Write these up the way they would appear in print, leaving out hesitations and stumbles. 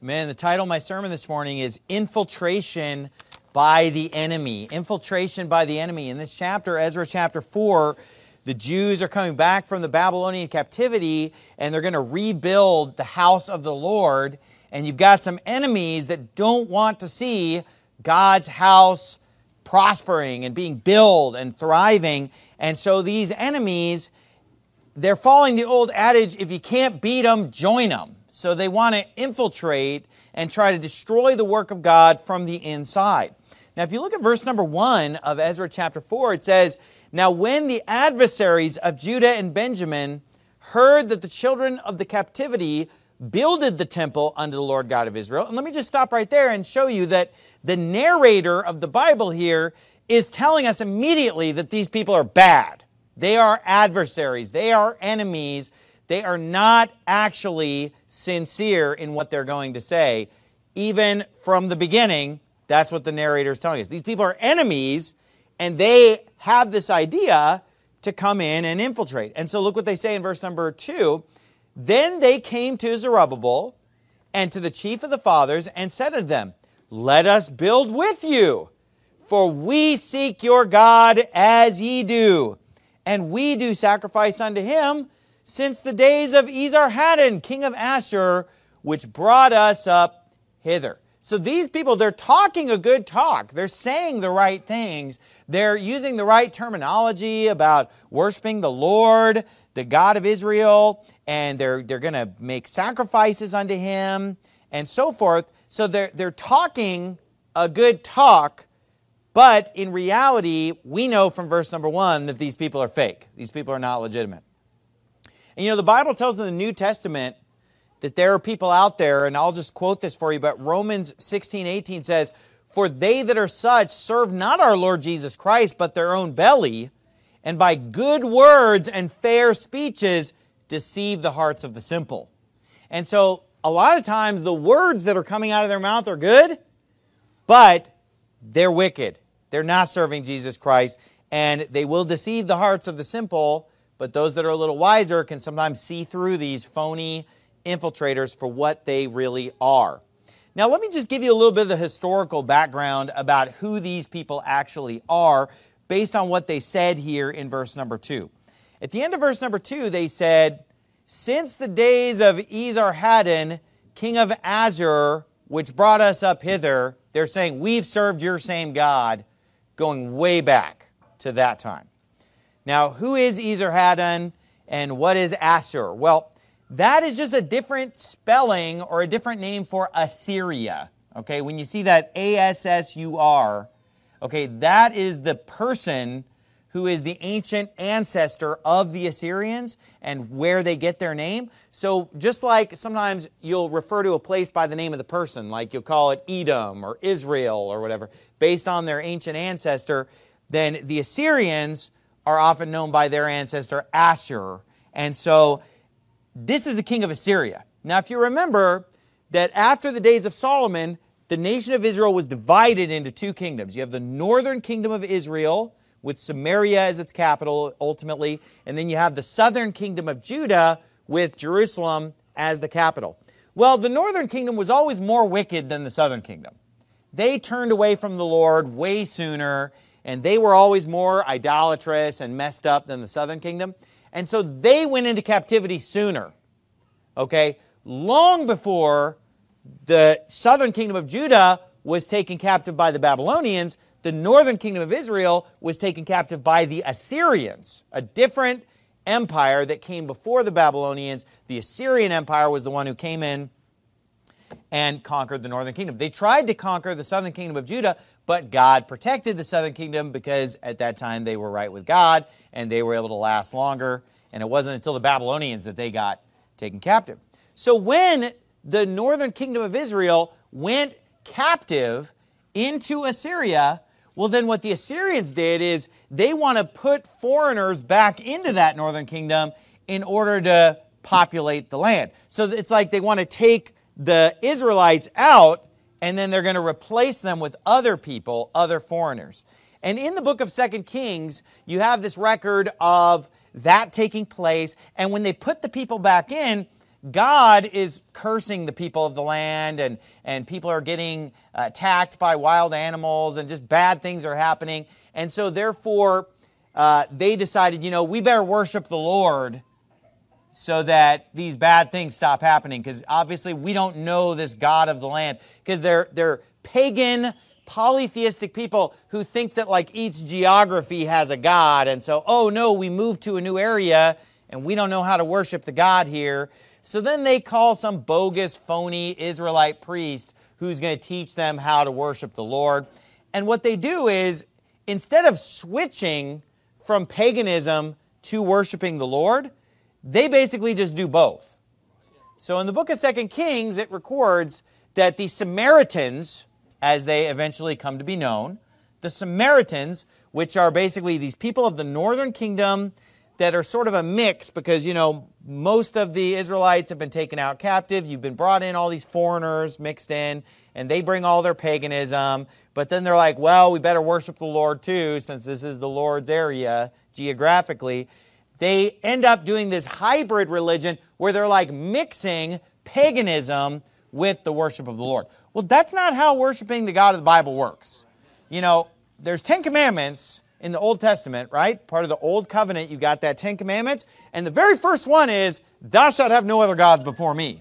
Man, the title of my sermon this morning is Infiltration by the Enemy. Infiltration by the enemy. In this chapter, Ezra chapter 4, the Jews are coming back from the Babylonian captivity, and they're going to rebuild the house of the Lord. And you've got some enemies that don't want to see God's house prospering and being built and thriving. And so these enemies, they're following the old adage, if you can't beat them, join them. So they want to infiltrate and try to destroy the work of God from the inside. Now, if you look at verse number 1 of Ezra chapter 4, it says, "Now when the adversaries of Judah and Benjamin heard that the children of the captivity builded the temple unto the Lord God of Israel," and let me just stop right there and show you that the narrator of the Bible here is telling us immediately that these people are bad. They are adversaries. They are enemies. They are not actually sincere in what they're going to say. Even from the beginning, that's what the narrator is telling us. These people are enemies, and they have this idea to come in and infiltrate. And so look what they say in verse number 2. "Then they came to Zerubbabel and to the chief of the fathers and said unto them, Let us build with you, for we seek your God as ye do, and we do sacrifice unto him since the days of Esarhaddon, king of Ashur, which brought us up hither." So these people, they're talking a good talk. They're saying the right things. They're using the right terminology about worshiping the Lord, the God of Israel, and they're going to make sacrifices unto him, and so forth. So they're talking a good talk, but in reality, we know from verse number 1 that these people are fake. These people are not legitimate. And you know, the Bible tells in the New Testament that there are people out there, and I'll just quote this for you, but Romans 16:18 says, "For they that are such serve not our Lord Jesus Christ, but their own belly, and by good words and fair speeches deceive the hearts of the simple." And so a lot of times the words that are coming out of their mouth are good, but they're wicked. They're not serving Jesus Christ, and they will deceive the hearts of the simple. But those that are a little wiser can sometimes see through these phony infiltrators for what they really are. Now, let me just give you a little bit of the historical background about who these people actually are based on what they said here in verse number 2. At the end of verse number 2, they said, "Since the days of Esarhaddon, king of Ashur, which brought us up hither," they're saying, we've served your same God, going way back to that time. Now, who is Esarhaddon and what is Ashur? Well, that is just a different spelling or a different name for Assyria. Okay, when you see that Assur, okay, that is the person who is the ancient ancestor of the Assyrians and where they get their name. So just like sometimes you'll refer to a place by the name of the person, like you'll call it Edom or Israel or whatever, based on their ancient ancestor, then the Assyrians are often known by their ancestor Ashur. And so this is the king of Assyria. Now, if you remember that after the days of Solomon, the nation of Israel was divided into two kingdoms. You have the northern kingdom of Israel, with Samaria as its capital ultimately, and then you have the southern kingdom of Judah with Jerusalem as the capital. Well, the northern kingdom was always more wicked than the southern kingdom. They turned away from the Lord way sooner, and they were always more idolatrous and messed up than the southern kingdom. And so they went into captivity sooner, okay? Long before the southern kingdom of Judah was taken captive by the Babylonians, the northern kingdom of Israel was taken captive by the Assyrians, a different empire that came before the Babylonians. The Assyrian Empire was the one who came in and conquered the northern kingdom. They tried to conquer the southern kingdom of Judah, but God protected the southern kingdom because at that time they were right with God and they were able to last longer. And it wasn't until the Babylonians that they got taken captive. So when the northern kingdom of Israel went captive into Assyria, well, then what the Assyrians did is they want to put foreigners back into that northern kingdom in order to populate the land. So it's like they want to take the Israelites out, and then they're going to replace them with other people, other foreigners. And in the book of 2 Kings, you have this record of that taking place. And when they put the people back in, God is cursing the people of the land, and people are getting attacked by wild animals, and just bad things are happening. And so therefore, they decided, we better worship the Lord so that these bad things stop happening, because obviously we don't know this God of the land, because they're pagan, polytheistic people who think that like each geography has a god, and so, oh no, we moved to a new area and we don't know how to worship the God here. So then they call some bogus, phony Israelite priest who's going to teach them how to worship the Lord. And what they do is, instead of switching from paganism to worshiping the Lord, they basically just do both. So in the book of 2 Kings, it records that the Samaritans, as they eventually come to be known, the Samaritans, which are basically these people of the northern kingdom that are sort of a mix, because, most of the Israelites have been taken out captive. You've been brought in, all these foreigners mixed in, and they bring all their paganism. But then they're like, well, we better worship the Lord too, since this is the Lord's area geographically. They end up doing this hybrid religion where they're like mixing paganism with the worship of the Lord. Well, that's not how worshiping the God of the Bible works. There's 10 commandments in the Old Testament, right? Part of the Old Covenant, you got that 10 commandments. And the very first one is, thou shalt have no other gods before me.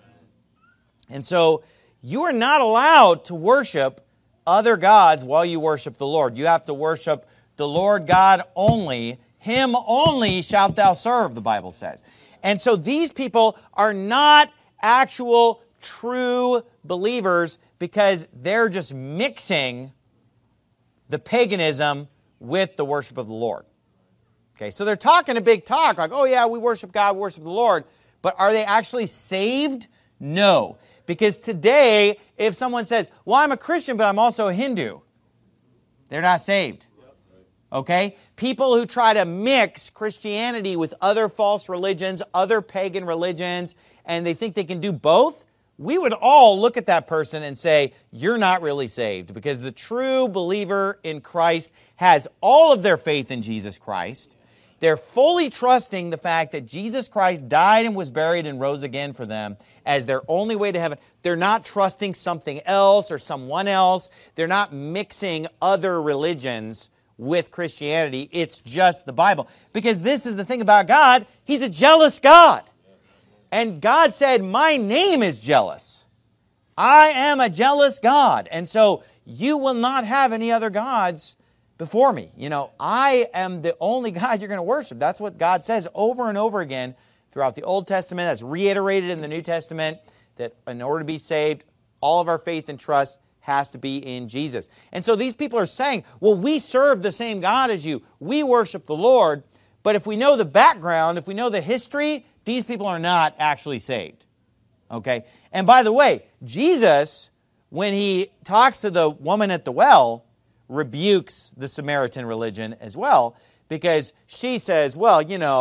And so you are not allowed to worship other gods while you worship the Lord. You have to worship the Lord God only. Him only shalt thou serve, the Bible says. And so these people are not actual true believers, because they're just mixing the paganism with the worship of the Lord. Okay, so they're talking a big talk, like, oh yeah, we worship God, we worship the Lord, but are they actually saved? No. Because today, if someone says, well, I'm a Christian, but I'm also a Hindu, they're not saved. Okay? People who try to mix Christianity with other false religions, other pagan religions, and they think they can do both, we would all look at that person and say, you're not really saved, because the true believer in Christ has all of their faith in Jesus Christ. They're fully trusting the fact that Jesus Christ died and was buried and rose again for them as their only way to heaven. They're not trusting something else or someone else. They're not mixing other religions with Christianity. It's just the Bible. Because this is the thing about God. He's a jealous God. And God said, my name is jealous. I am a jealous God. And so you will not have any other gods before me. I am the only God you're going to worship. That's what God says over and over again throughout the Old Testament. That's reiterated in the New Testament, that in order to be saved, all of our faith and trust has to be in Jesus. And so these people are saying, well, we serve the same God as you. We worship the Lord. But if we know the background, if we know the history, these people are not actually saved. Okay? And by the way, Jesus, when he talks to the woman at the well, rebukes the Samaritan religion as well, because she says, well,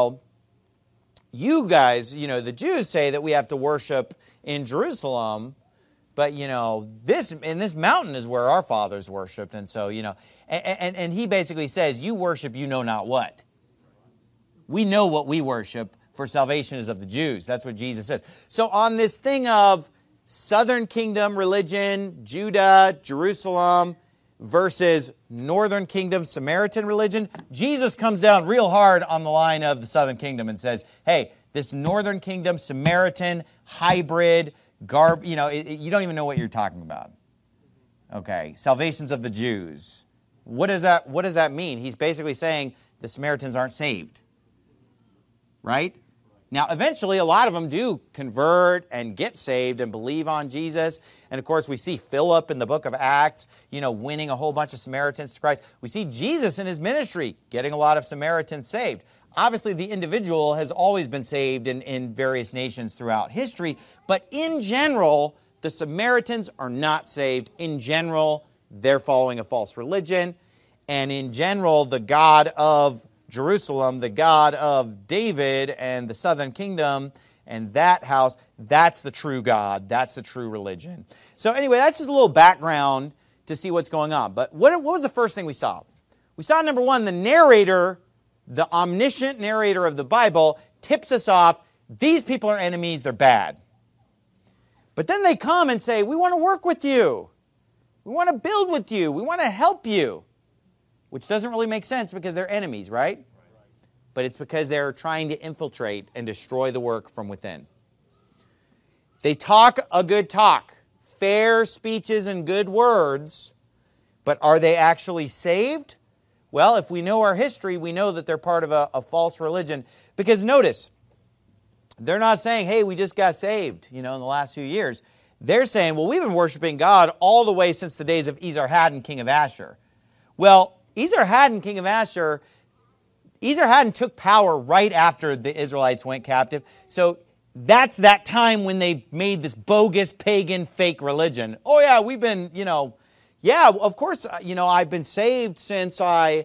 you guys, the Jews say that we have to worship in Jerusalem, but, this mountain is where our fathers worshiped. And so, and he basically says, you worship you know not what. We know what we worship, for salvation is of the Jews. That's what Jesus says. So on this thing of southern kingdom religion, Judah, Jerusalem, versus northern kingdom Samaritan religion, Jesus comes down real hard on the line of the southern kingdom and says, hey, this northern kingdom Samaritan hybrid you don't even know what you're talking about. Okay, salvation's of the Jews. What does that mean? He's basically saying the Samaritans aren't saved. Right? Now, eventually, a lot of them do convert and get saved and believe on Jesus. And of course, we see Philip in the book of Acts, winning a whole bunch of Samaritans to Christ. We see Jesus in his ministry getting a lot of Samaritans saved. Obviously, the individual has always been saved in various nations throughout history. But in general, the Samaritans are not saved. In general, they're following a false religion. And in general, the God of Jerusalem, the God of David and the southern kingdom and that house, that's the true God. That's the true religion. So anyway, that's just a little background to see what's going on. But what was the first thing we saw? We saw, number one, the narrator, the omniscient narrator of the Bible, tips us off. these people are enemies, they're bad. But then they come and say, we want to work with you. We want to build with you. We want to help you. Which doesn't really make sense because they're enemies, right? But it's because they're trying to infiltrate and destroy the work from within. They talk a good talk, fair speeches and good words, but are they actually saved? Well, if we know our history, we know that they're part of a false religion. Because notice, they're not saying, hey, we just got saved, in the last few years. They're saying, well, we've been worshiping God all the way since the days of Esarhaddon, king of Ashur. Well, Esarhaddon, king of Ashur, Esarhaddon took power right after the Israelites went captive. So that's that time when they made this bogus, pagan, fake religion. Oh yeah, we've been, yeah, of course, I've been saved since I,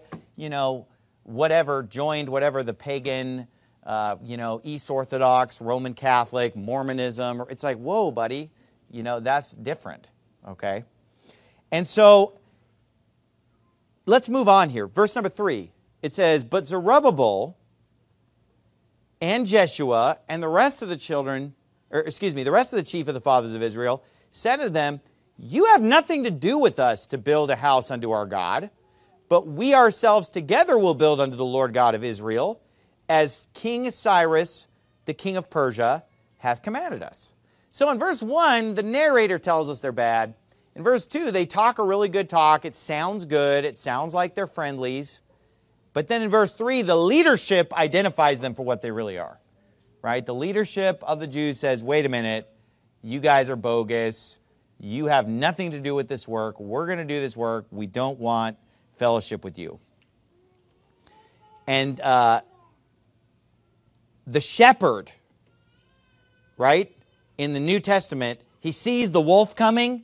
joined whatever the pagan, East Orthodox, Roman Catholic, Mormonism. It's like, whoa, buddy, that's different, okay? And so, let's move on here. Verse number 3. It says, but Zerubbabel and Jeshua and the rest of the the rest of the chief of the fathers of Israel said to them, you have nothing to do with us to build a house unto our God, but we ourselves together will build unto the Lord God of Israel, as King Cyrus, the king of Persia, hath commanded us. So in verse 1, the narrator tells us they're bad. In verse 2, they talk a really good talk. It sounds good. It sounds like they're friendlies. But then in verse 3, the leadership identifies them for what they really are. Right? The leadership of the Jews says, wait a minute, you guys are bogus. You have nothing to do with this work. We're going to do this work. We don't want fellowship with you. And the shepherd, right, in the New Testament, he sees the wolf coming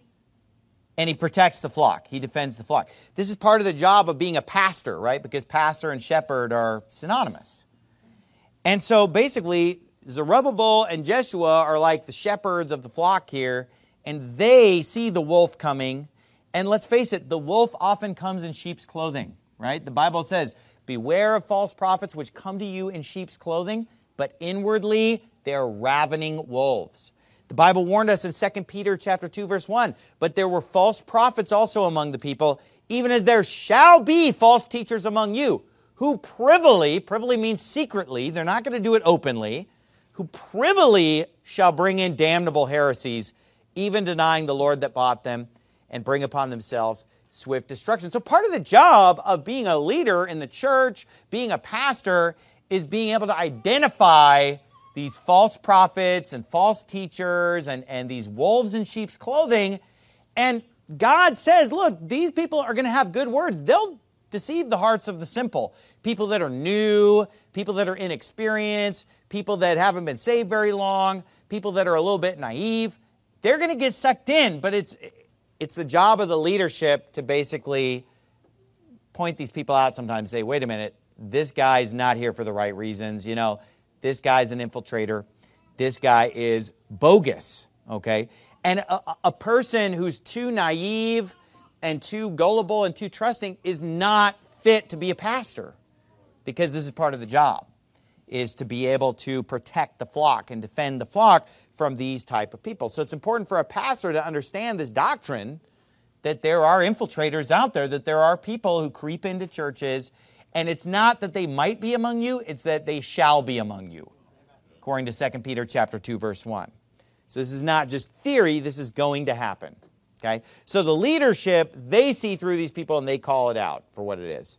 and he protects the flock. He defends the flock. This is part of the job of being a pastor, right, because pastor and shepherd are synonymous. And so basically, Zerubbabel and Jeshua are like the shepherds of the flock here, and they see the wolf coming. And let's face it, the wolf often comes in sheep's clothing, right? The Bible says, beware of false prophets which come to you in sheep's clothing, but inwardly they are ravening wolves. The Bible warned us in 2 Peter chapter 2, verse 1, but there were false prophets also among the people, even as there shall be false teachers among you, who privily means secretly, they're not going to do it openly, who privily shall bring in damnable heresies, even denying the Lord that bought them, and bring upon themselves swift destruction. So part of the job of being a leader in the church, being a pastor, is being able to identify these false prophets and false teachers and these wolves in sheep's clothing. And God says, look, these people are going to have good words. They'll deceive the hearts of the simple. People that are new, people that are inexperienced, people that haven't been saved very long, people that are a little bit naive. They're going to get sucked in, but it's the job of the leadership to basically point these people out sometimes and say, wait a minute, this guy's not here for the right reasons. This guy's an infiltrator. This guy is bogus, okay? And a person who's too naive and too gullible and too trusting is not fit to be a pastor, because this is part of the job, is to be able to protect the flock and defend the flock from these type of people. So it's important for a pastor to understand this doctrine, that there are infiltrators out there, that there are people who creep into churches, and it's not that they might be among you, it's that they shall be among you, according to 2 Peter chapter 2, verse 1. So this is not just theory, this is going to happen. Okay? So the leadership, they see through these people and they call it out for what it is.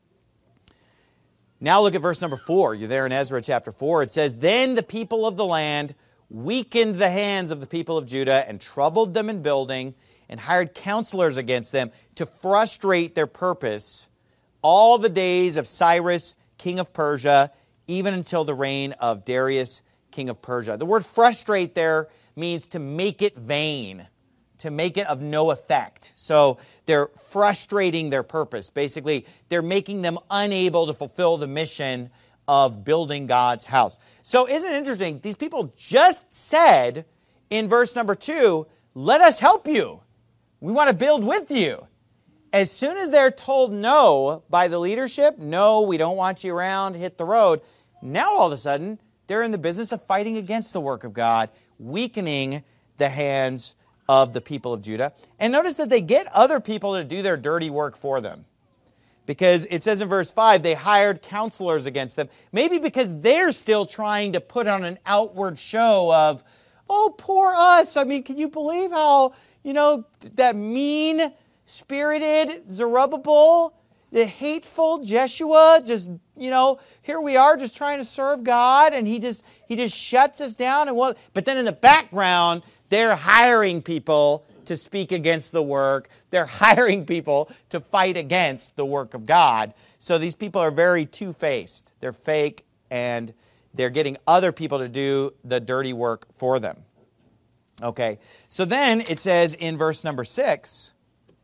Now look at verse number 4. You're there in Ezra chapter 4. It says, then the people of the land weakened the hands of the people of Judah and troubled them in building and hired counselors against them to frustrate their purpose all the days of Cyrus, king of Persia, even until the reign of Darius, king of Persia. The word frustrate there means to make it vain, to make it of no effect. So they're frustrating their purpose. Basically, they're making them unable to fulfill the mission of building God's house. So isn't it interesting? These people just said in verse number 2, let us help you. We want to build with you. As soon as they're told no by the leadership, no, we don't want you around, hit the road, now all of a sudden, They're in the business of fighting against the work of God, weakening the hands of the people of Judah. And notice that they get other people to do their dirty work for them. Because it says in verse 5, they hired counselors against them. Maybe because they're still trying to put on an outward show of, oh, poor us. I mean, can you believe how, that mean-spirited Zerubbabel, the hateful Jeshua, just, here we are just trying to serve God, and he just shuts us down. But then in the background, they're hiring people to speak against the work. They're hiring people to fight against the work of God. So these people are very two-faced. They're fake, and they're getting other people to do the dirty work for them. Okay, so then it says in verse number 6,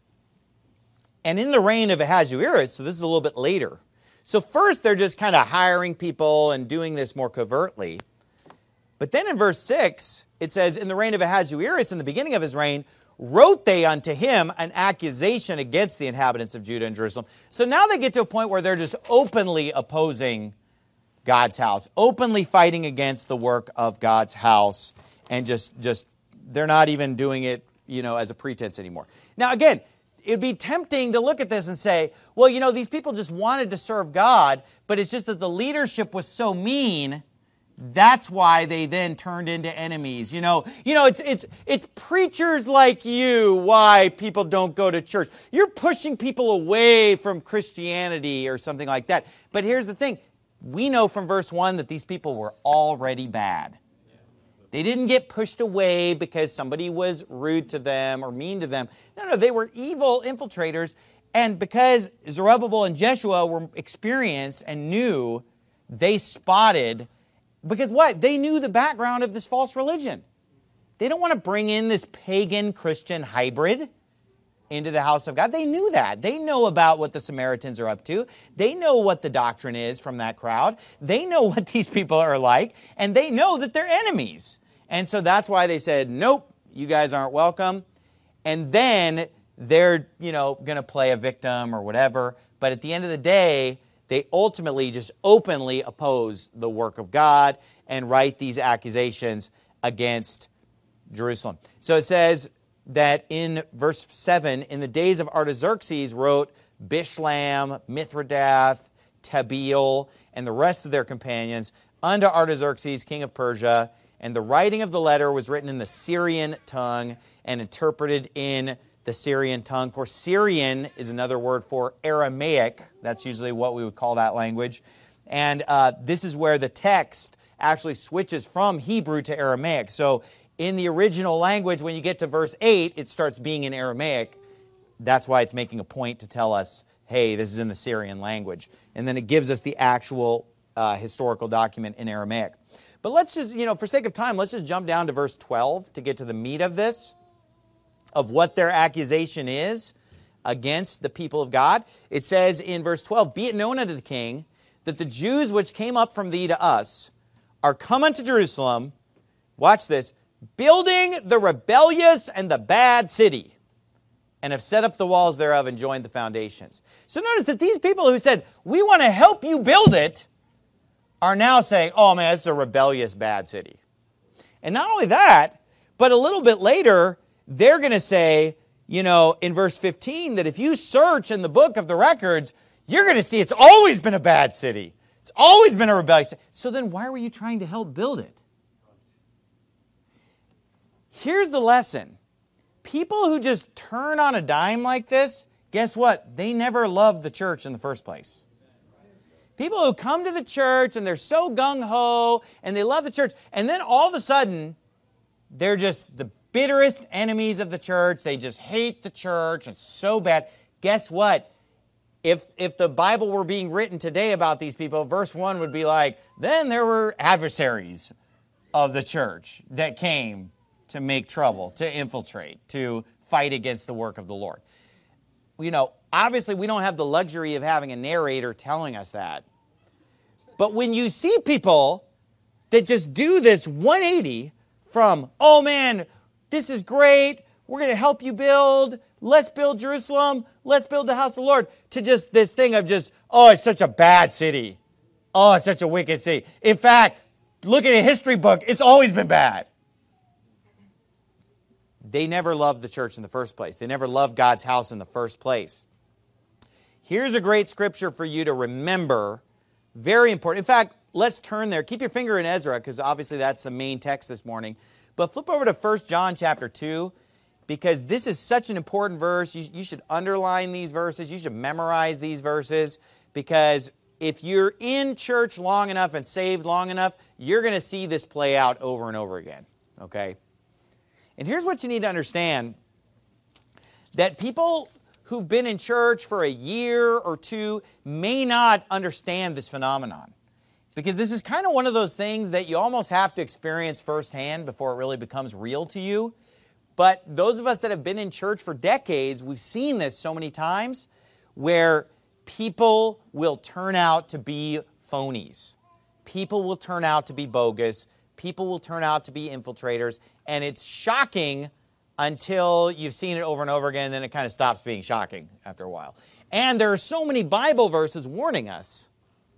and in the reign of Ahasuerus, so this is a little bit later. So first they're just kind of hiring people and doing this more covertly. But then in verse 6, it says, in the reign of Ahasuerus, in the beginning of his reign, wrote they unto him an accusation against the inhabitants of Judah and Jerusalem. So now they get to a point where they're just openly opposing God's house, openly fighting against the work of God's house, and just they're not even doing it, as a pretense anymore. Now again, it'd be tempting to look at this and say, well, these people just wanted to serve God, but it's just that the leadership was so mean. That's why they then turned into enemies. It's preachers like you why people don't go to church. You're pushing people away from Christianity or something like that. But here's the thing. We know from verse 1 that these people were already bad. They didn't get pushed away because somebody was rude to them or mean to them. No, they were evil infiltrators. And because Zerubbabel and Jeshua were experienced and knew, they spotted. Because what? They knew the background of this false religion. They don't want to bring in this pagan Christian hybrid into the house of God. They knew that. They know about what the Samaritans are up to. They know what the doctrine is from that crowd. They know what these people are like. And they know that they're enemies. And so that's why they said, nope, you guys aren't welcome. And then they're, going to play a victim or whatever. But at the end of the day, they ultimately just openly oppose the work of God and write these accusations against Jerusalem. So it says that in verse 7, in the days of Artaxerxes wrote Bishlam, Mithridath, Tabeel, and the rest of their companions unto Artaxerxes, king of Persia. And the writing of the letter was written in the Syrian tongue and interpreted in the Syrian tongue. Of course, Syrian is another word for Aramaic. That's usually what we would call that language. And this is where the text actually switches from Hebrew to Aramaic. So in the original language, when you get to verse 8, it starts being in Aramaic. That's why it's making a point to tell us, hey, this is in the Syrian language. And then it gives us the actual historical document in Aramaic. But let's just, for sake of time, let's just jump down to verse 12 to get to the meat of this, of what their accusation is against the people of God. It says in verse 12, be it known unto the king that the Jews which came up from thee to us are come unto Jerusalem, watch this, building the rebellious and the bad city, and have set up the walls thereof and joined the foundations. So notice that these people who said, we want to help you build it, are now saying, oh man, it's a rebellious bad city. And not only that, but a little bit later, they're going to say, in verse 15, that if you search in the book of the records, you're going to see it's always been a bad city. It's always been a rebellious city. So then why were you trying to help build it? Here's the lesson. People who just turn on a dime like this, guess what? They never loved the church in the first place. People who come to the church and they're so gung-ho and they love the church, and then all of a sudden, they're just the bitterest enemies of the church. They just hate the church. It's so bad. Guess what? If the Bible were being written today about these people, verse 1 would be like, then there were adversaries of the church that came to make trouble, to infiltrate, to fight against the work of the Lord. Obviously we don't have the luxury of having a narrator telling us that. But when you see people that just do this 180 from, oh man, this is great, we're going to help you build, let's build Jerusalem, let's build the house of the Lord, to just this thing of just, oh, it's such a bad city. Oh, it's such a wicked city. In fact, look at a history book, it's always been bad. They never loved the church in the first place. They never loved God's house in the first place. Here's a great scripture for you to remember. Very important. In fact, let's turn there. Keep your finger in Ezra, because obviously that's the main text this morning. But flip over to 1 John chapter 2, because this is such an important verse. You should underline these verses. You should memorize these verses, because if you're in church long enough and saved long enough, you're going to see this play out over and over again. Okay? And here's what you need to understand, that people who've been in church for a year or two may not understand this phenomenon. Because this is kind of one of those things that you almost have to experience firsthand before it really becomes real to you. But those of us that have been in church for decades, we've seen this so many times where people will turn out to be phonies. People will turn out to be bogus. People will turn out to be infiltrators. And it's shocking until you've seen it over and over again, and then it kind of stops being shocking after a while. And there are so many Bible verses warning us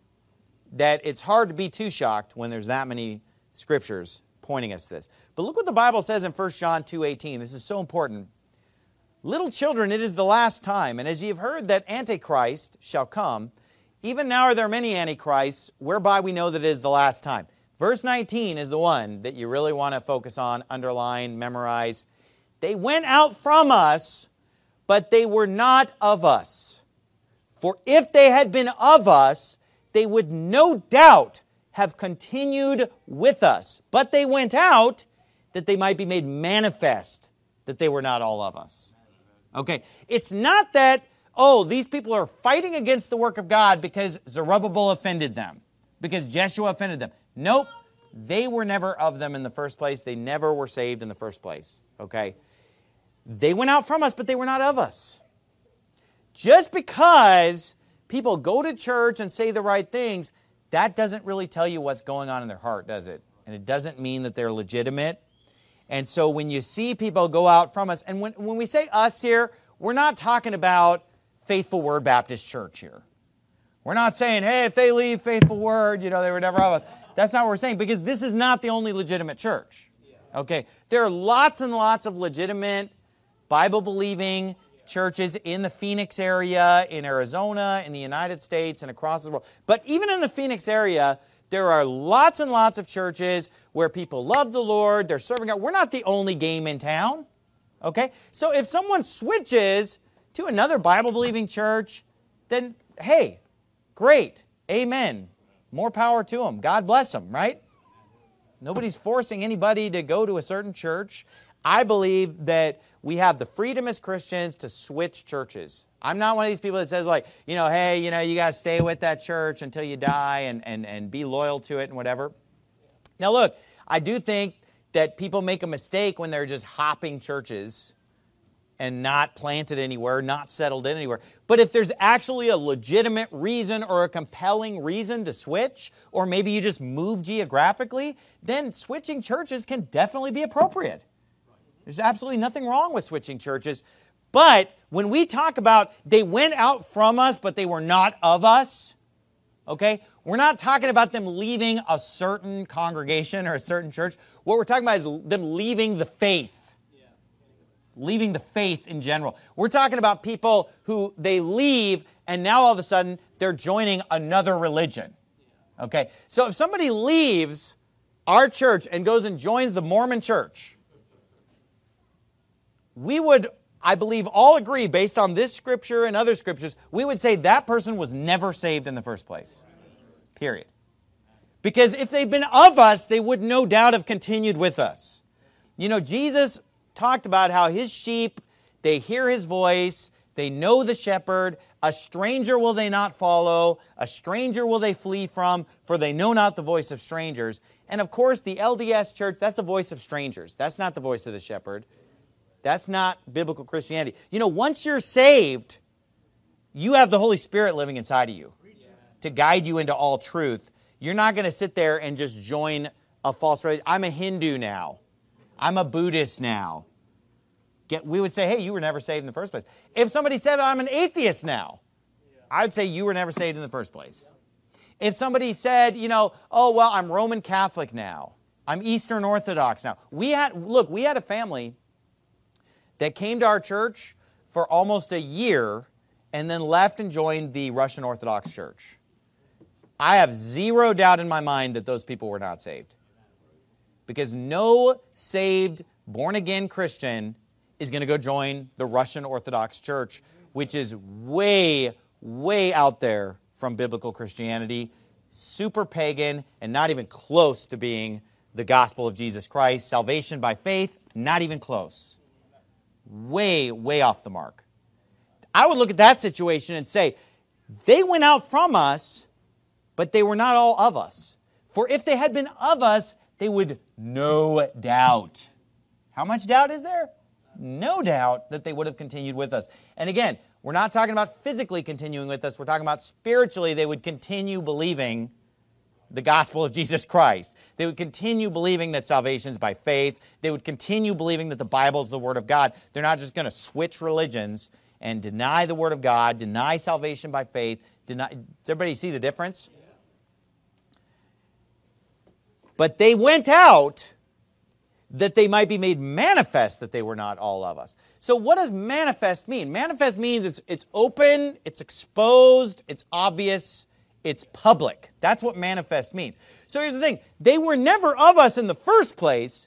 that it's hard to be too shocked when there's that many scriptures pointing us to this. But look what the Bible says in 1 John 2:18. This is so important. Little children, it is the last time, and as ye have heard that Antichrist shall come, even now are there many Antichrists, whereby we know that it is the last time. Verse 19 is the one that you really want to focus on, underline, memorize. They went out from us, but they were not of us. For if they had been of us, they would no doubt have continued with us. But they went out that they might be made manifest that they were not all of us. Okay, it's not that, oh, these people are fighting against the work of God because Zerubbabel offended them, because Jeshua offended them. Nope, they were never of them in the first place. They never were saved in the first place. Okay, they went out from us, but they were not of us. Just because people go to church and say the right things, that doesn't really tell you what's going on in their heart, does it? And it doesn't mean that they're legitimate. And so when you see people go out from us, and when we say us here, we're not talking about Faithful Word Baptist Church here. We're not saying, hey, if they leave Faithful Word, they were never of us. That's not what we're saying, because this is not the only legitimate church. Okay? There are lots and lots of legitimate, Bible-believing churches in the Phoenix area, in Arizona, in the United States, and across the world. But even in the Phoenix area, there are lots and lots of churches where people love the Lord, they're serving God. We're not the only game in town. Okay? So if someone switches to another Bible-believing church, then, hey, great. Amen. More power to them. God bless them, right? Nobody's forcing anybody to go to a certain church. I believe that we have the freedom as Christians to switch churches. I'm not one of these people that says hey, you got to stay with that church until you die and be loyal to it and whatever. Now look, I do think that people make a mistake when they're just hopping churches and not planted anywhere, not settled in anywhere. But if there's actually a legitimate reason or a compelling reason to switch, or maybe you just move geographically, then switching churches can definitely be appropriate. There's absolutely nothing wrong with switching churches. But when we talk about they went out from us, but they were not of us, okay, we're not talking about them leaving a certain congregation or a certain church. What we're talking about is them leaving the faith. Leaving the faith in general. We're talking about people who they leave and now all of a sudden they're joining another religion. Okay, so if somebody leaves our church and goes and joins the Mormon church, we would, I believe, all agree, based on this scripture and other scriptures, we would say that person was never saved in the first place. Period. Because if they'd been of us, they would no doubt have continued with us. Jesus talked about how his sheep, they hear his voice, they know the shepherd, a stranger will they not follow, a stranger will they flee from, for they know not the voice of strangers. And of course, the LDS church, that's the voice of strangers. That's not the voice of the shepherd. That's not biblical Christianity. Once you're saved, you have the Holy Spirit living inside of you to guide you into all truth. You're not going to sit there and just join a false religion. I'm a Hindu now. I'm a Buddhist now. We would say, hey, you were never saved in the first place. If somebody said I'm an atheist now, I would say you were never saved in the first place. If somebody said, oh, well, I'm Roman Catholic now. I'm Eastern Orthodox now. We had a family that came to our church for almost a year and then left and joined the Russian Orthodox Church. I have zero doubt in my mind that those people were not saved. Because no saved, born-again Christian is going to go join the Russian Orthodox Church, which is way, way out there from biblical Christianity, super pagan, and not even close to being the gospel of Jesus Christ. Salvation by faith, not even close. Way, way off the mark. I would look at that situation and say, they went out from us, but they were not all of us. For if they had been of us, they would no doubt. How much doubt is there? No doubt that they would have continued with us. And again, we're not talking about physically continuing with us. We're talking about spiritually they would continue believing the gospel of Jesus Christ. They would continue believing that salvation is by faith. They would continue believing that the Bible is the Word of God. They're not just going to switch religions and deny the Word of God, deny salvation by faith. Does everybody see the difference? But they went out that they might be made manifest that they were not all of us. So what does manifest mean? Manifest means it's open, it's exposed, it's obvious, it's public. That's what manifest means. So here's the thing. They were never of us in the first place,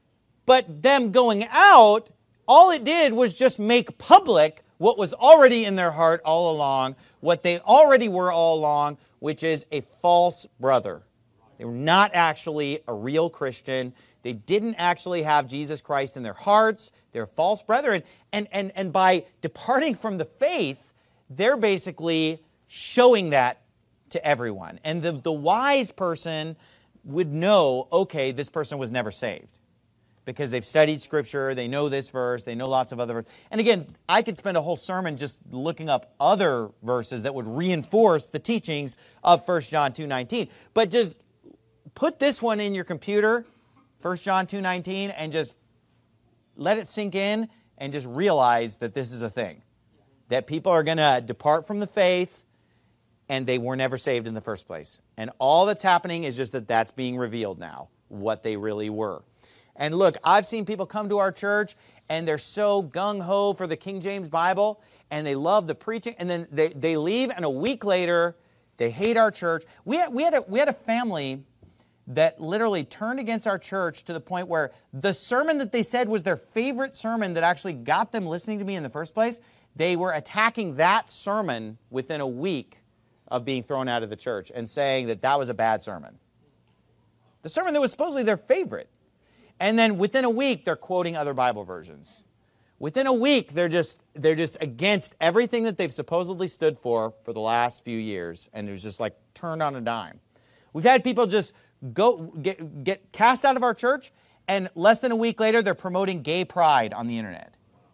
but them going out, all it did was just make public what was already in their heart all along, what they already were all along, which is a false brother. They were not actually a real Christian. They didn't actually have Jesus Christ in their hearts. They're false brethren. And by departing from the faith, they're basically showing that to everyone. And the wise person would know, okay, this person was never saved. Because they've studied Scripture, they know this verse, they know lots of other verses. And again, I could spend a whole sermon just looking up other verses that would reinforce the teachings of 1 John 2:19. But just put this one in your computer, 1 John 2:19, and just let it sink in and just realize that this is a thing. That people are going to depart from the faith and they were never saved in the first place. And all that's happening is just that that's being revealed now, what they really were. And look, I've seen people come to our church and they're so gung-ho for the King James Bible and they love the preaching, and then they leave, and a week later they hate our church. We had a family that literally turned against our church to the point where the sermon that they said was their favorite sermon that actually got them listening to me in the first place, they were attacking that sermon within a week of being thrown out of the church and saying that that was a bad sermon. The sermon that was supposedly their favorite. And then within a week, they're quoting other Bible versions. Within a week, they're just against everything that they've supposedly stood for the last few years, and it was just like turned on a dime. We've had people just get cast out of our church, and less than a week later, they're promoting gay pride on the internet.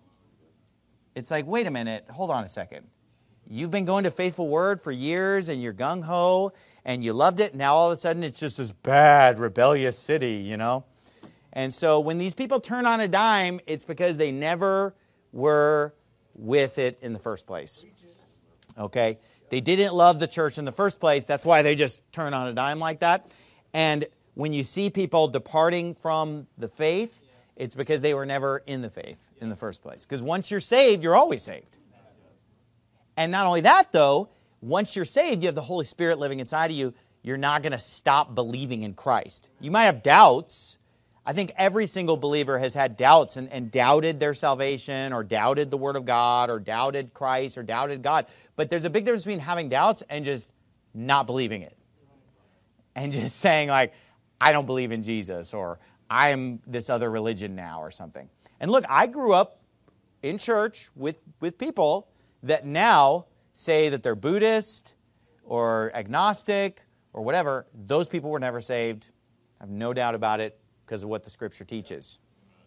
It's like, wait a minute, hold on a second. You've been going to Faithful Word for years, and you're gung-ho, and you loved it. Now all of a sudden, it's just this bad, rebellious city, you know? And so when these people turn on a dime, it's because they never were with it in the first place. Okay? They didn't love the church in the first place. That's why they just turn on a dime like that. And when you see people departing from the faith, it's because they were never in the faith in the first place. Because once you're saved, you're always saved. And not only that, though, once you're saved, you have the Holy Spirit living inside of you. You're not going to stop believing in Christ. You might have doubts. I think every single believer has had doubts and doubted their salvation, or doubted the Word of God, or doubted Christ, or doubted God. But there's a big difference between having doubts and just not believing it. And just saying, like, I don't believe in Jesus, or I am this other religion now, or something. And look, I grew up in church with people that now say that they're Buddhist, or agnostic, or whatever. Those people were never saved. I have no doubt about it, because of what the Scripture teaches.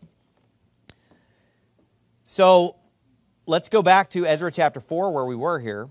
So let's go back to Ezra chapter 4 where we were here.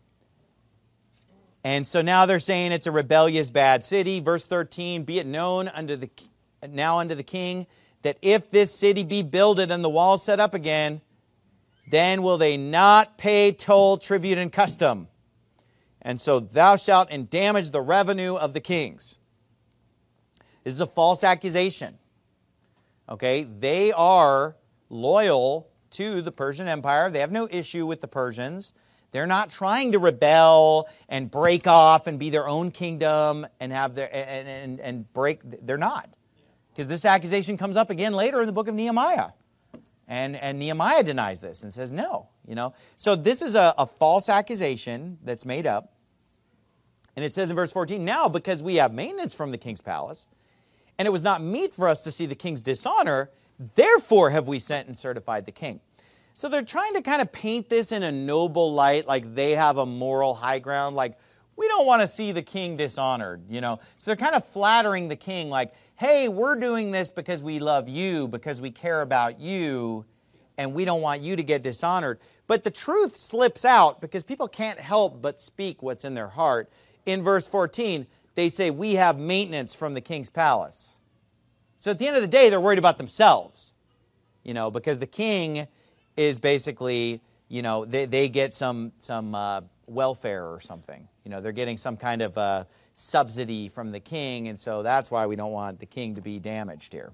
And so now they're saying it's a rebellious, bad city. Verse 13, be it known now unto the king that if this city be builded and the walls set up again, then will they not pay toll, tribute, and custom. And so thou shalt and damage the revenue of the kings. This is a false accusation. Okay, they are loyal to the Persian Empire. They have no issue with the Persians. They're not trying to rebel and break off and be their own kingdom and have their and break. They're not, because this accusation comes up again later in the book of Nehemiah, and Nehemiah denies this and says no. So this is a false accusation that's made up, and it says in verse 14, now because we have maintenance from the king's palace, and it was not meet for us to see the king's dishonor, therefore have we sent and certified the king. So they're trying to kind of paint this in a noble light, like they have a moral high ground, like we don't want to see the king dishonored, So they're kind of flattering the king, like, hey, we're doing this because we love you, because we care about you, and we don't want you to get dishonored. But the truth slips out because people can't help but speak what's in their heart. In verse 14, they say, we have maintenance from the king's palace. So at the end of the day, they're worried about themselves, because the king is basically, they get some welfare or something. They're getting some kind of subsidy from the king, and so that's why we don't want the king to be damaged here.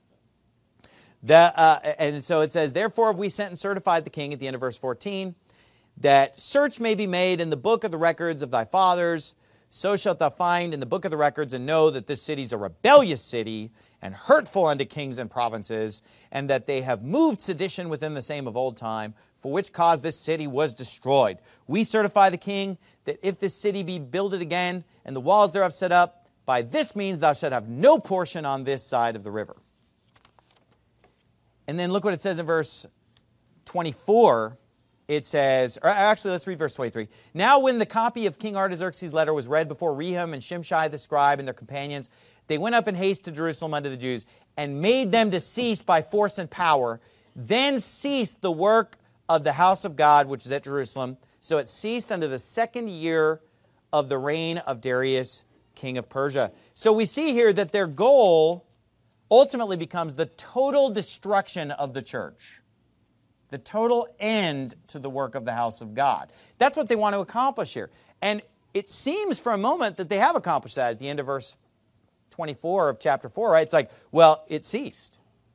And so it says, therefore have we sent and certified the king at the end of verse 14, that search may be made in the book of the records of thy fathers, so shalt thou find in the book of the records and know that this city is a rebellious city and hurtful unto kings and provinces, and that they have moved sedition within the same of old time, for which cause this city was destroyed. We certify the king that if this city be builded again, and the walls thereof set up, by this means thou shalt have no portion on this side of the river. And then look what it says in verse 24. It says, or actually let's read verse 23. Now when the copy of King Artaxerxes' letter was read before Rehum and Shimshai the scribe and their companions, they went up in haste to Jerusalem unto the Jews, and made them to cease by force and power. Then ceased the work of the house of God, which is at Jerusalem. So it ceased unto the 2nd year of the reign of Darius, king of Persia. So we see here that their goal ultimately becomes the total destruction of the church. The total end to the work of the house of God. That's what they want to accomplish here. And it seems for a moment that they have accomplished that at the end of verse 24 of chapter 4, right? It's like, well, it ceased.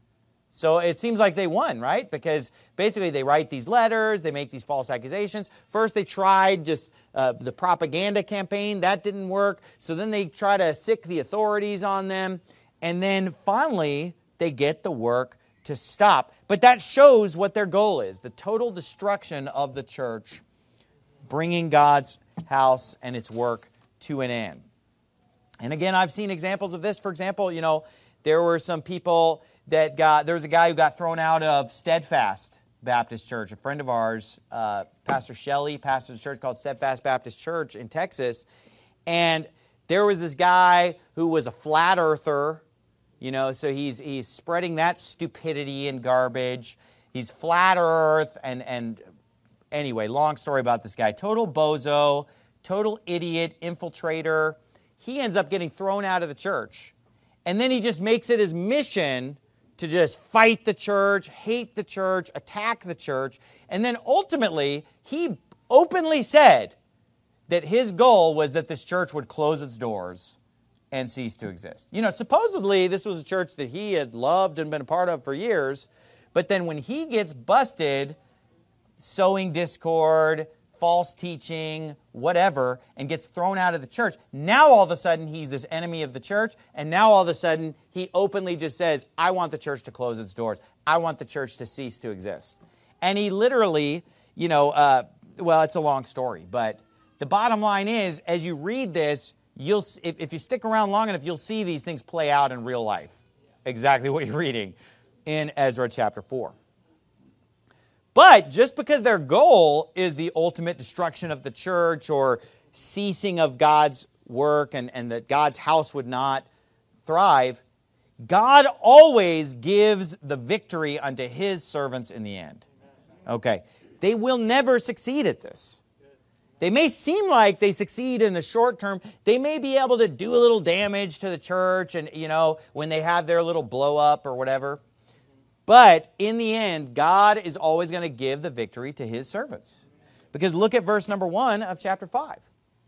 So it seems like they won, right? Because basically they write these letters, they make these false accusations. First they tried just the propaganda campaign. That didn't work. So then they try to sick the authorities on them. And then finally they get the work to stop. But that shows what their goal is, the total destruction of the church, bringing God's house and its work to an end. And again, I've seen examples of this. For example, there were some people that there was a guy who got thrown out of Steadfast Baptist Church. A friend of ours, Pastor Shelley, pastors a church called Steadfast Baptist Church in Texas. And there was this guy who was a flat earther. So he's spreading that stupidity and garbage. He's flat earth. And anyway, long story about this guy. Total bozo, total idiot, infiltrator. He ends up getting thrown out of the church. And then he just makes it his mission to just fight the church, hate the church, attack the church. And then ultimately, he openly said that his goal was that this church would close its doors and cease to exist. Supposedly this was a church that he had loved and been a part of for years. But then when he gets busted sowing discord, false teaching, whatever, and gets thrown out of the church, now all of a sudden he's this enemy of the church, and now all of a sudden he openly just says, I want the church to close its doors. I want the church to cease to exist. And he literally, well, it's a long story, but the bottom line is, as you read this, if you stick around long enough, you'll see these things play out in real life. Exactly what you're reading in Ezra chapter 4. But just because their goal is the ultimate destruction of the church or ceasing of God's work and that God's house would not thrive, God always gives the victory unto His servants in the end. Okay. They will never succeed at this. They may seem like they succeed in the short term. They may be able to do a little damage to the church and, when they have their little blow up or whatever. But in the end, God is always going to give the victory to His servants. Because look at verse number 1 of chapter 5.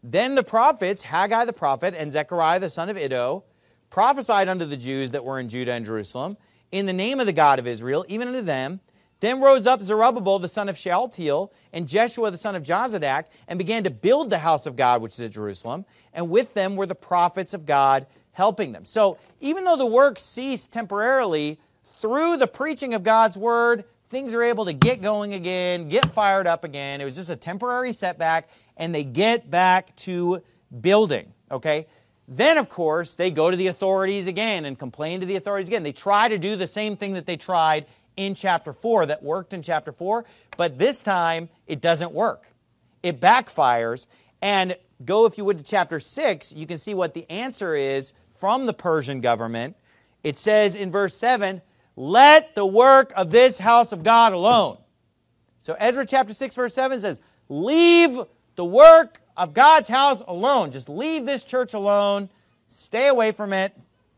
Then the prophets, Haggai the prophet and Zechariah the son of Iddo, prophesied unto the Jews that were in Judah and Jerusalem, in the name of the God of Israel, even unto them. Then rose up Zerubbabel the son of Shealtiel, and Jeshua the son of Jozadak, and began to build the house of God which is at Jerusalem, and with them were the prophets of God helping them. So even though the work ceased temporarily, through the preaching of God's word, things are able to get going again, get fired up again. It was just a temporary setback, and they get back to building, okay? Then, of course, they go to the authorities again and complain to the authorities again. They try to do the same thing that they tried in chapter 4, that worked in chapter 4, but this time it doesn't work. It backfires. And go, if you would, to chapter 6, you can see what the answer is from the Persian government. It says in verse 7, let the work of this house of God alone. So Ezra chapter 6, verse 7 says, leave the work of God's house alone. Just leave this church alone. Stay away from it.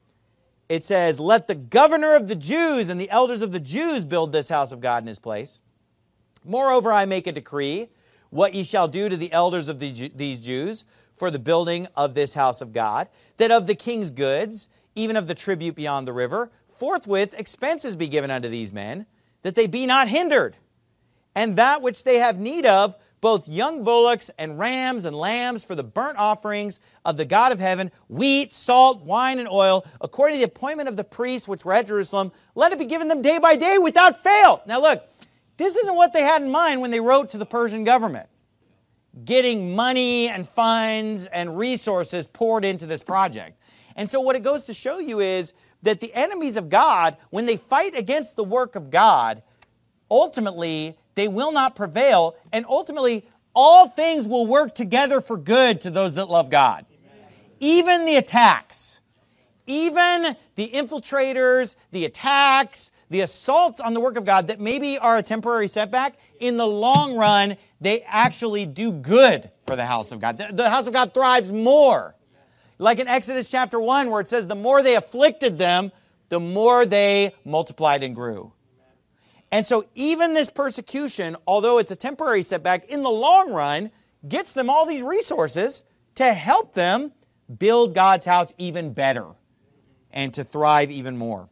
It says, let the governor of the Jews and the elders of the Jews build this house of God in his place. Moreover, I make a decree, what ye shall do to the elders of these Jews for the building of this house of God, that of the king's goods, even of the tribute beyond the river, forthwith expenses be given unto these men, that they be not hindered. And that which they have need of, both young bullocks and rams and lambs for the burnt offerings of the God of heaven, wheat, salt, wine, and oil, according to the appointment of the priests which were at Jerusalem, let it be given them day by day without fail. Now look, this isn't what they had in mind when they wrote to the Persian government. Getting money and funds and resources poured into this project. And so what it goes to show you is that the enemies of God, when they fight against the work of God, ultimately they will not prevail, and ultimately all things will work together for good to those that love God. Amen. Even the attacks, even the infiltrators, the attacks, the assaults on the work of God that maybe are a temporary setback, in the long run, they actually do good for the house of God. The house of God thrives more. Like in Exodus chapter 1, where it says, the more they afflicted them, the more they multiplied and grew. And so even this persecution, although it's a temporary setback, in the long run, gets them all these resources to help them build God's house even better and to thrive even more.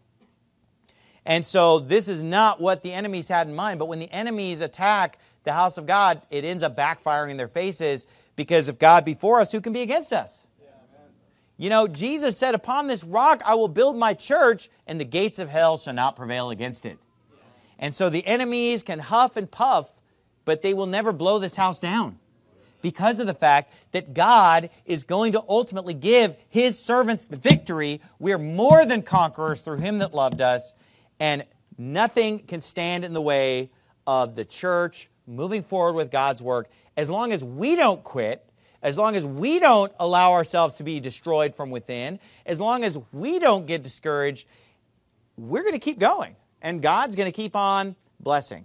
And so this is not what the enemies had in mind. But when the enemies attack the house of God, it ends up backfiring in their faces, because if God be for us, who can be against us? You know, Jesus said, upon this rock I will build my church, and the gates of hell shall not prevail against it. And so the enemies can huff and puff, but they will never blow this house down, because of the fact that God is going to ultimately give His servants the victory. We are more than conquerors through Him that loved us, and nothing can stand in the way of the church moving forward with God's work. As long as we don't quit, as long as we don't allow ourselves to be destroyed from within, as long as we don't get discouraged, we're going to keep going. And God's going to keep on blessing.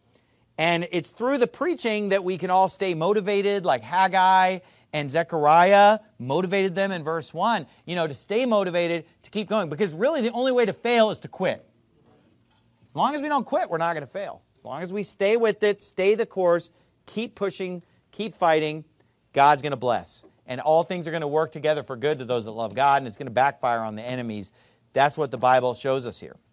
And it's through the preaching that we can all stay motivated, like Haggai and Zechariah motivated them in verse 1. You know, to stay motivated, to keep going. Because really the only way to fail is to quit. As long as we don't quit, we're not going to fail. As long as we stay with it, stay the course, keep pushing, keep fighting, God's going to bless. And all things are going to work together for good to those that love God, and it's going to backfire on the enemies. That's what the Bible shows us here.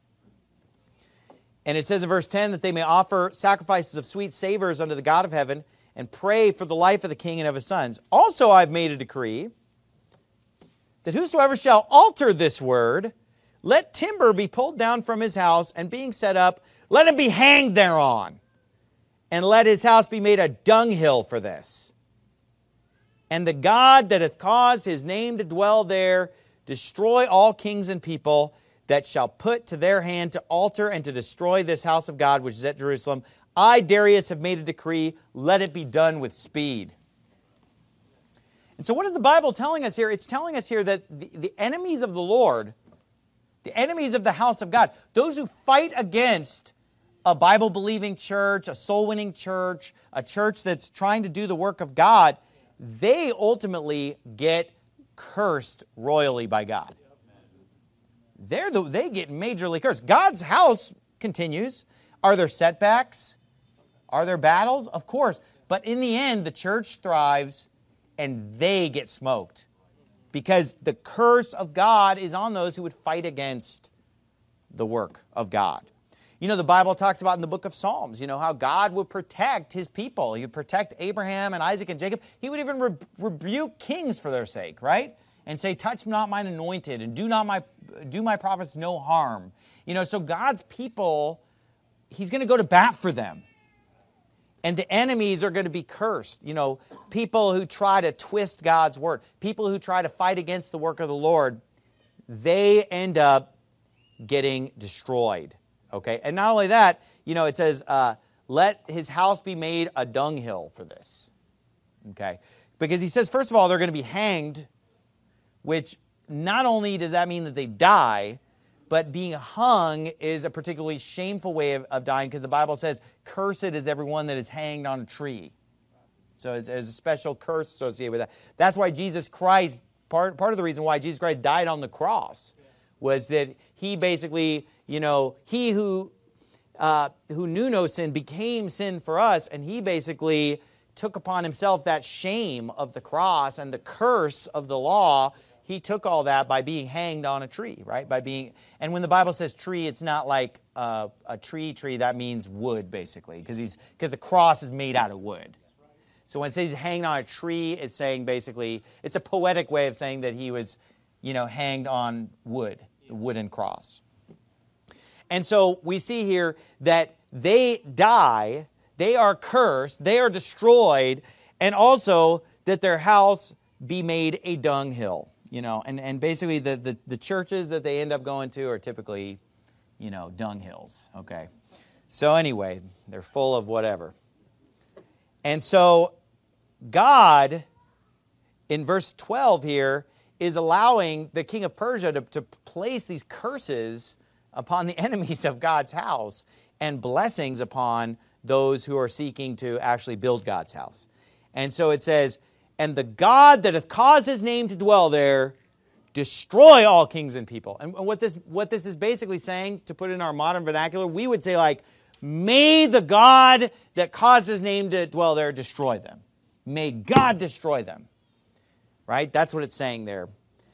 And it says in verse 10 that they may offer sacrifices of sweet savors unto the God of heaven and pray for the life of the king and of his sons. Also I've made a decree that whosoever shall alter this word, let timber be pulled down from his house, and being set up, let him be hanged thereon, and let his house be made a dunghill for this. And the God that hath caused his name to dwell there, destroy all kings and people that shall put to their hand to alter and to destroy this house of God which is at Jerusalem. I, Darius, have made a decree, let it be done with speed. And so what is the Bible telling us here? It's telling us here that the enemies of the Lord, the enemies of the house of God, those who fight against a Bible-believing church, a soul-winning church, a church that's trying to do the work of God, they ultimately get cursed royally by God. They get majorly cursed. God's house continues. Are there setbacks? Are there battles? Of course. But in the end, the church thrives, and they get smoked. Because the curse of God is on those who would fight against the work of God. You know, the Bible talks about in the book of Psalms, you know, how God would protect his people. He would protect Abraham and Isaac and Jacob. He would even rebuke kings for their sake, right? And say, touch not mine anointed, and do my prophets no harm. You know, so God's people, he's going to go to bat for them. And the enemies are going to be cursed. You know, people who try to twist God's word, people who try to fight against the work of the Lord, they end up getting destroyed. Okay, and not only that, you know, it says, let his house be made a dunghill for this. Okay, because he says, first of all, they're going to be hanged, which not only does that mean that they die, but being hung is a particularly shameful way of dying, because the Bible says, cursed is everyone that is hanged on a tree. So there's a special curse associated with that. That's why Jesus Christ, part of the reason why Jesus Christ died on the cross was that he basically, you know, he who knew no sin became sin for us, and he basically took upon himself that shame of the cross and the curse of the law. He took all that by being hanged on a tree, right? And when the Bible says tree, it's not like a tree, that means wood, basically, because the cross is made out of wood. So when it says hanged on a tree, it's saying basically, it's a poetic way of saying that he was, you know, hanged on wood, the wooden cross. And so we see here that they die, they are cursed, they are destroyed, and also that their house be made a dunghill. You know, and basically the churches that they end up going to are typically, you know, dunghills, okay? So anyway, they're full of whatever. And so God, in verse 12 here, is allowing the king of Persia to place these curses upon the enemies of God's house and blessings upon those who are seeking to actually build God's house. And so it says, and the God that hath caused his name to dwell there, destroy all kings and people. And what this is basically saying, to put it in our modern vernacular, we would say like, may the God that caused his name to dwell there destroy them. May God destroy them. Right? That's what it's saying there.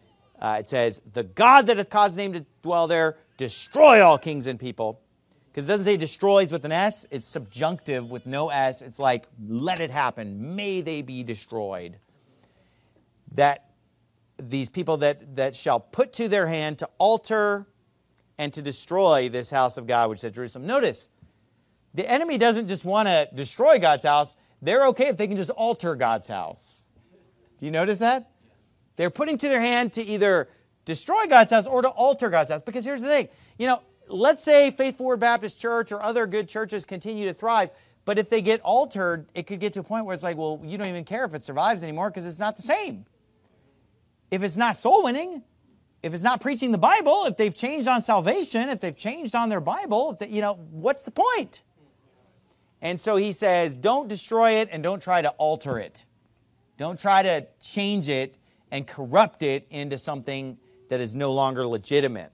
It says, the God that hath caused his name to dwell there, destroy all kings and people. Because it doesn't say destroys with an S. It's subjunctive with no S. It's like, let it happen. May they be destroyed. That these people that shall put to their hand to alter and to destroy this house of God, which is at Jerusalem. Notice, the enemy doesn't just want to destroy God's house. They're okay if they can just alter God's house. Do you notice that? They're putting to their hand to either destroy God's house or to alter God's house. Because here's the thing. You know, let's say Faith Forward Baptist Church or other good churches continue to thrive, but if they get altered, it could get to a point where it's like, well, you don't even care if it survives anymore because it's not the same. If it's not soul winning, if it's not preaching the Bible, if they've changed on salvation, if they've changed on their Bible, what's the point? And so he says, don't destroy it and don't try to alter it. Don't try to change it and corrupt it into something that is no longer legitimate.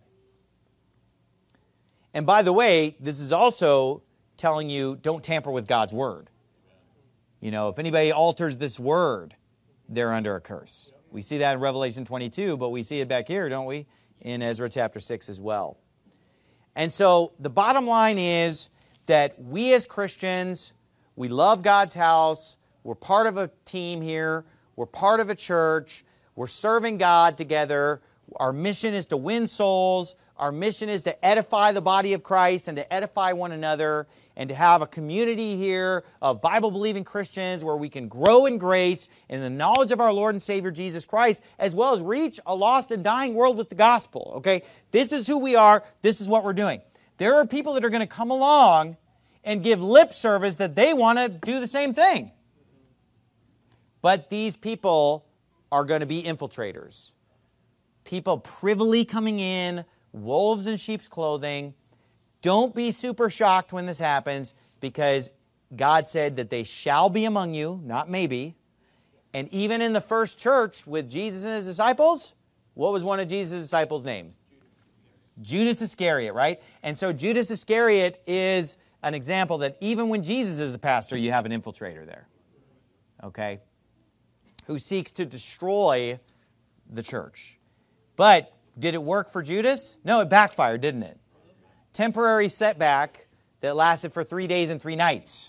And by the way, this is also telling you, don't tamper with God's word. You know, if anybody alters this word, they're under a curse. We see that in Revelation 22, but we see it back here, don't we? In Ezra chapter 6 as well. And so the bottom line is that we as Christians, we love God's house. We're part of a team here. We're part of a church. We're serving God together. Our mission is to win souls. Our mission is to edify the body of Christ and to edify one another and to have a community here of Bible-believing Christians where we can grow in grace in the knowledge of our Lord and Savior Jesus Christ, as well as reach a lost and dying world with the gospel, okay? This is who we are. This is what we're doing. There are people that are going to come along and give lip service that they want to do the same thing. But these people are going to be infiltrators. People privily coming in, wolves in sheep's clothing. Don't be super shocked when this happens, because God said that they shall be among you, not maybe. And even in the first church with Jesus and his disciples, what was one of Jesus' disciples' names? Judas Iscariot, right? And so Judas Iscariot is an example that even when Jesus is the pastor, you have an infiltrator there. Okay? who seeks to destroy the church. But did it work for Judas? No, it backfired, didn't it? Temporary setback that lasted for 3 days and 3 nights.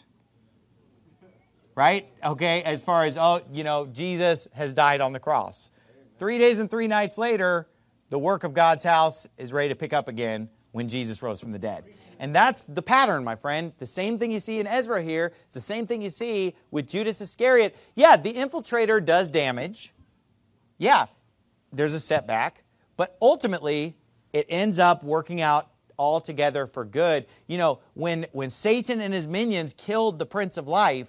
Right? Okay, as far as, Jesus has died on the cross. 3 days and 3 nights later, the work of God's house is ready to pick up again when Jesus rose from the dead. And that's the pattern, my friend. The same thing you see in Ezra here. It's the same thing you see with Judas Iscariot. Yeah, the infiltrator does damage. Yeah, there's a setback. But ultimately, it ends up working out altogether for good. You know, when Satan and his minions killed the Prince of Life,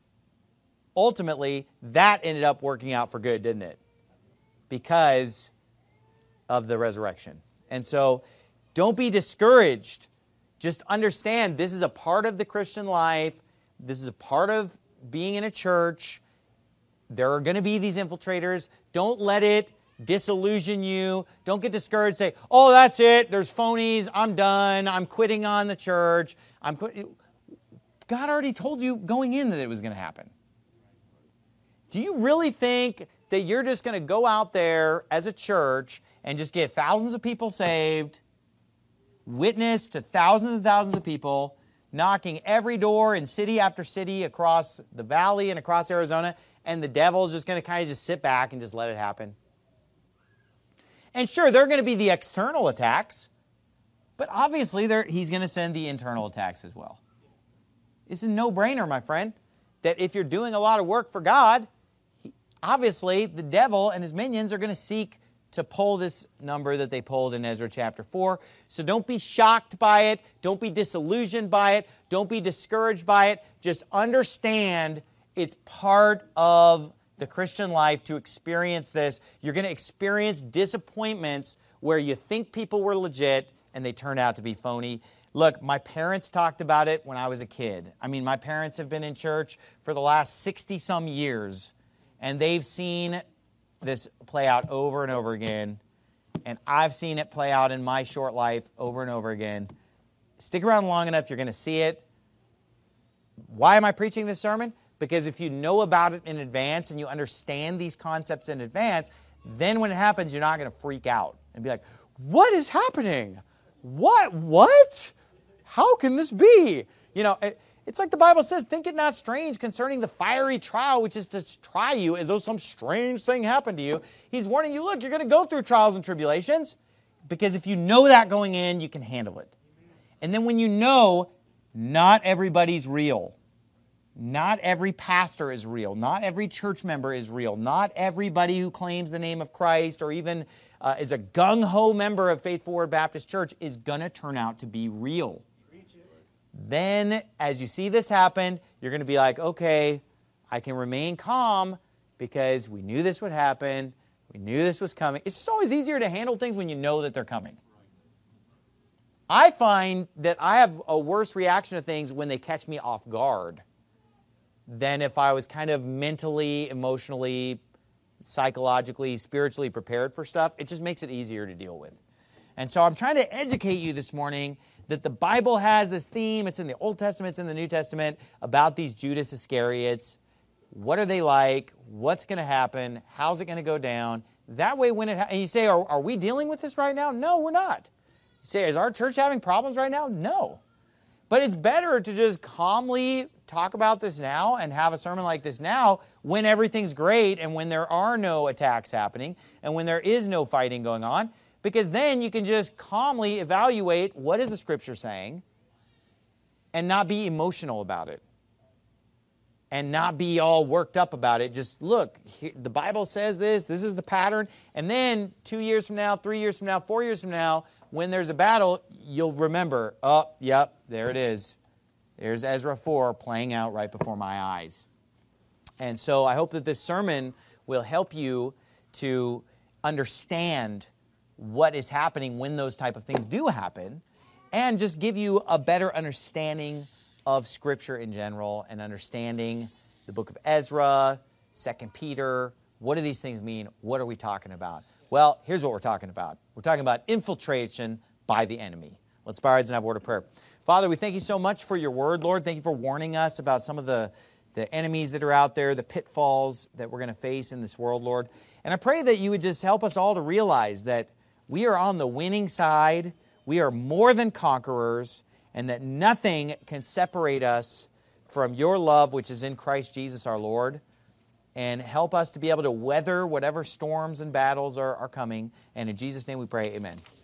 ultimately, that ended up working out for good, didn't it? Because of the resurrection. And so, don't be discouraged. Just understand this is a part of the Christian life. This is a part of being in a church. There are going to be these infiltrators. Don't let it disillusion you. Don't get discouraged. Say, oh, that's it. There's phonies. I'm done. I'm quitting on the church. God already told you going in that it was going to happen. Do you really think that you're just going to go out there as a church and just get thousands of people saved, witness to thousands and thousands of people, knocking every door in city after city across the valley and across Arizona, and the devil's just going to kind of just sit back and just let it happen? And sure, there are going to be the external attacks, but obviously he's going to send the internal attacks as well. It's a no-brainer, my friend, that if you're doing a lot of work for God, obviously the devil and his minions are going to seek to pull this number that they pulled in Ezra chapter 4. So don't be shocked by it. Don't be disillusioned by it. Don't be discouraged by it. Just understand it's part of the Christian life to experience this. You're going to experience disappointments where you think people were legit and they turn out to be phony. Look, my parents talked about it when I was a kid. I mean, my parents have been in church for the last 60-some years, and they've seen this play out over and over again. And I've seen it play out in my short life over and over again. Stick around long enough, you're going to see it. Why am I preaching this sermon? Because if you know about it in advance and you understand these concepts in advance, then when it happens, you're not going to freak out and be like, what is happening? What? How can this be? You know, it's like the Bible says, think it not strange concerning the fiery trial, which is to try you as though some strange thing happened to you. He's warning you, look, you're going to go through trials and tribulations, because if you know that going in, you can handle it. And then when you know not everybody's real, not every pastor is real, not every church member is real, not everybody who claims the name of Christ or even is a gung-ho member of Faith Forward Baptist Church is going to turn out to be real. Then, as you see this happen, you're going to be like, okay, I can remain calm because we knew this would happen. We knew this was coming. It's just always easier to handle things when you know that they're coming. I find that I have a worse reaction to things when they catch me off guard than if I was kind of mentally, emotionally, psychologically, spiritually prepared for stuff. It just makes it easier to deal with. And so I'm trying to educate you this morning that the Bible has this theme. It's in the Old Testament, it's in the New Testament, about these Judas Iscariots. What are they like? What's going to happen? How's it going to go down? That way when and you say, are we dealing with this right now? No, we're not. You say, is our church having problems right now? No. But it's better to just calmly talk about this now and have a sermon like this now when everything's great and when there are no attacks happening and when there is no fighting going on, because then you can just calmly evaluate what is the Scripture saying and not be emotional about it and not be all worked up about it. Just look, the Bible says this is the pattern, and then 2 years from now, 3 years from now, 4 years from now, when there's a battle, you'll remember, oh, yep, there it is. There's Ezra 4 playing out right before my eyes. And so I hope that this sermon will help you to understand what is happening when those type of things do happen, and just give you a better understanding of Scripture in general and understanding the book of Ezra, 2 Peter. What do these things mean? What are we talking about? Well, here's what we're talking about. We're talking about infiltration by the enemy. Let's bow our heads and have a word of prayer. Father, we thank you so much for your word, Lord. Thank you for warning us about some of the the enemies that are out there, the pitfalls that we're going to face in this world, Lord. And I pray that you would just help us all to realize that we are on the winning side, we are more than conquerors, and that nothing can separate us from your love, which is in Christ Jesus our Lord. And help us to be able to weather whatever storms and battles are coming. And in Jesus' name we pray, amen.